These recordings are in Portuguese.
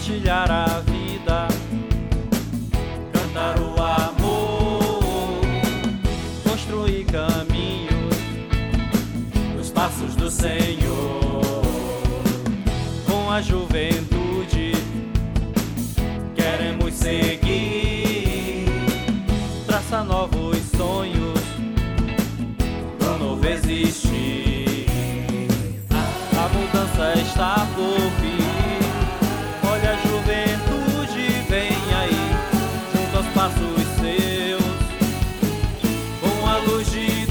compartilhar a vida, cantar o amor, construir caminhos nos passos do Senhor. Com a juventude queremos seguir, traçar novos sonhos pro novo existir. A mudança está por vir, olha a juventude vem aí, junto aos passos seus, com a luz de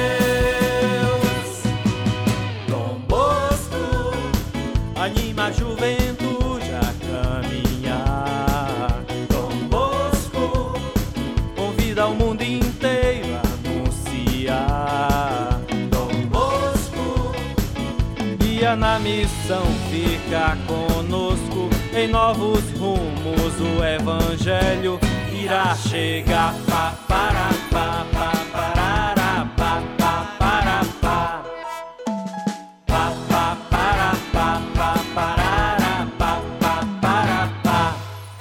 Deus. Dom Bosco anima a juventude a caminhar. Dom Bosco convida o mundo inteiro a anunciar. Dom Bosco guia na missão, fica conosco em novos rumos. O Evangelho irá chegar. Pa, para, pa, pa, parará, pa, pa, para, pa. Pa, pa, para, pa, pa, parará, pa, pa, para, pa.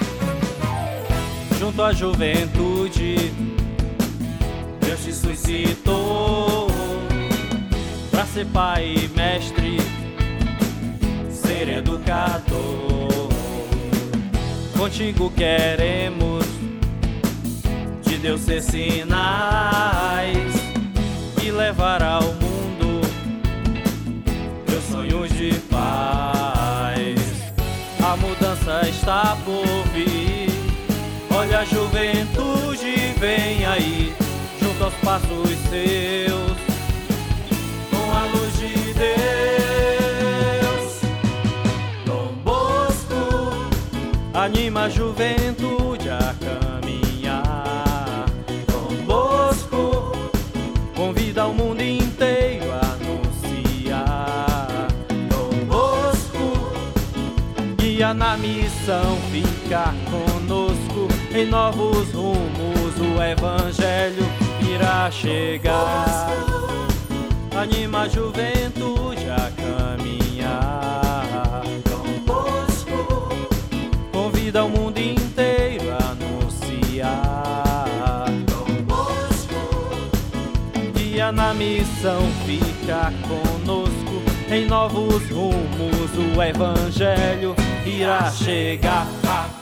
Junto à juventude Deus te suscitou pra ser pai e mestre, ser educador. Contigo queremos de Deus ser sinais e levar ao mundo teus sonhos de paz. A mudança está por vir, olha a juventude vem aí, junto aos passos seus, com a luz de Deus. Dom Bosco anima a juventude a caminhar. Dom Bosco convida o mundo inteiro a anunciar. Dom Bosco guia na missão, fica conosco em novos rumos. O Evangelho irá chegar. Anima a juventude a caminhar. Dom Bosco convida o mundo inteiro a anunciar. Dom Bosco guia na missão, fica conosco em novos rumos. O Evangelho irá chegar.